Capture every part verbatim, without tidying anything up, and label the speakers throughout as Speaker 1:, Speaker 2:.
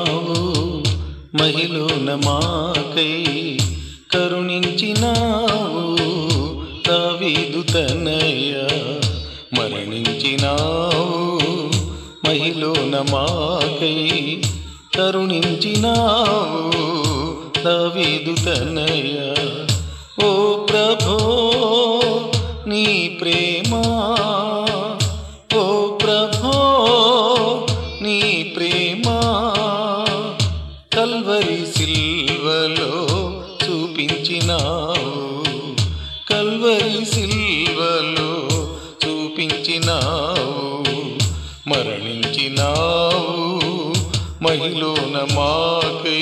Speaker 1: మరణించినావు, మహిలోన మాకై కరుణించినావు. దావీదు తనయ మరణించినావు, మహిలోన మాకై కరుణించినావు. దావీదు తనయ ఓ ప్రభో నీ ప్రేమ, ఓ ప్రభో నీ ప్రేమ కల్వరి సిల్వలో చూపించినావు, కల్వరి సిల్వలో చూపించినావు. మరణించినావు మహిలోన మాకై.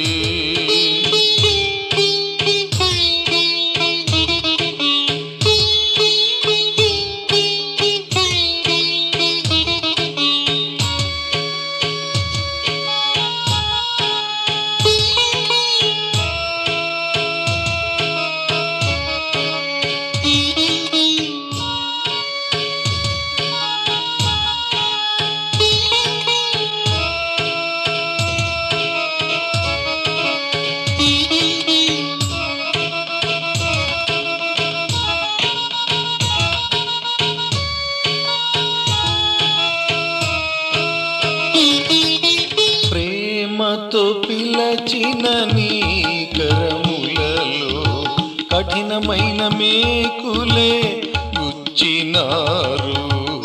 Speaker 1: ప్రేమతో పిలచిన నీ కరములలో కఠినమైన మేకులే గుచ్చినారు.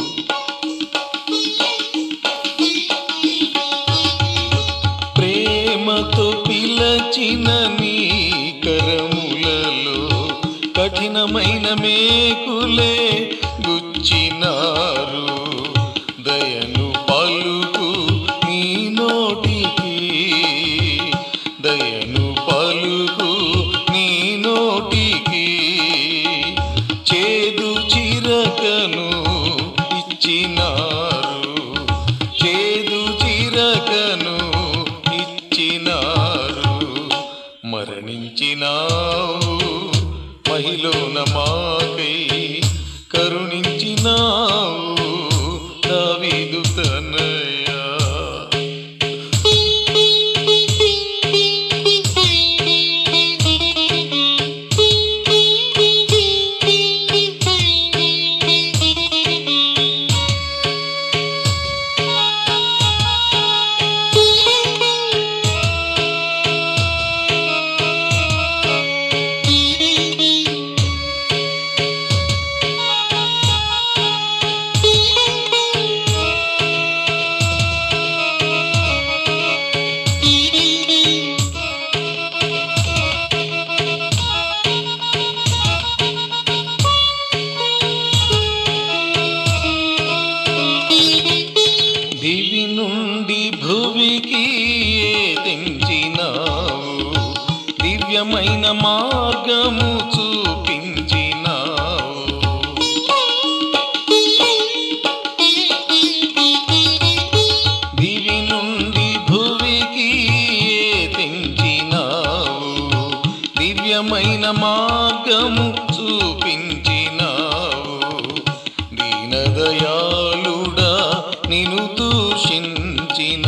Speaker 1: ప్రేమతో పిలచిన నీ కరములలో కఠినమైన మేకులే గుచ్చినారు. దయను పలుకు నీ నోటికి, దయను పలుకు నీ నోటికి. చేదు చిరకను ఇచ్చినారు, చేదు చిరకను ఇచ్చినారు. మరణించినావు మహిలోన మాకై కరుణించినావు. దావీదు తనయ దివి నుండి భువికి తెంచినావు, దివ్యమైన మార్గము చూపించినావు. దివి నుండి భువికి తెంచినావు, దివ్యమైన మార్గము చూపించినావు. దీనదయాళుడా నిన్ను దూషించిన,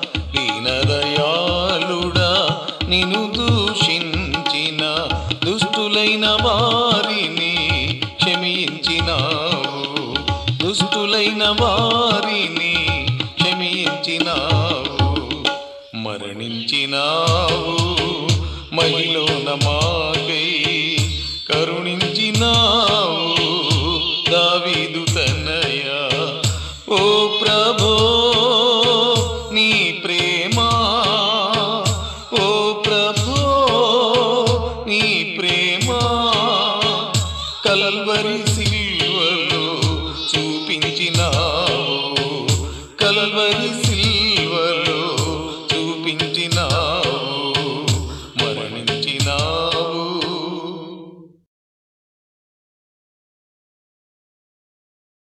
Speaker 1: దీనదయాళుడా నిన్ను దూషించిన దుష్టులైన వారిని క్షమించినావు, దుష్టులైన వారిని క్షమించినావు. మరణించినావు మహిలోన మాకై కరుణించినావు. దావీదు తనయ ఓ ప్రభో నీ ప్రేమ, ఓ ప్రభో నీ ప్రేమ కల్వరి సిల్వలో చూపించినావు, కల్వరి సిల్వలో చూపించినావు. మరణించినావు